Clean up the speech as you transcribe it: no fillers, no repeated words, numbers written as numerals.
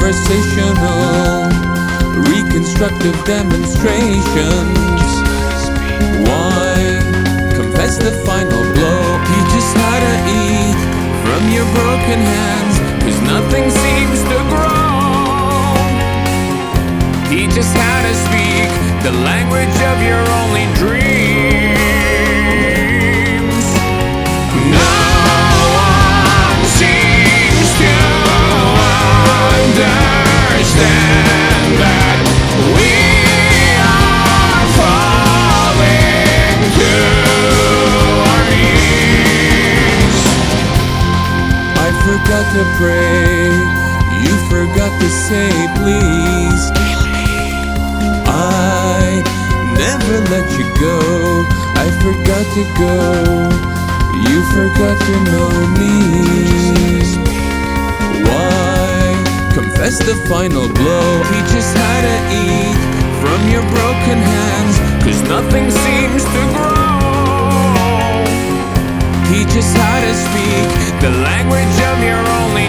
conversational, reconstructive demonstrations. Why confess the final blow? He just had to eat from your broken hands, 'cause nothing seems to grow. He just had to speak the language of your only dreams. No one seems to understand that we are falling to our knees. I forgot to pray, you forgot to say please. I never let you go, I forgot to go, you forgot to know me. Why confess the final blow? He just had to eat from your broken hands, 'cause nothing seems to grow. He just had to speak the language of your only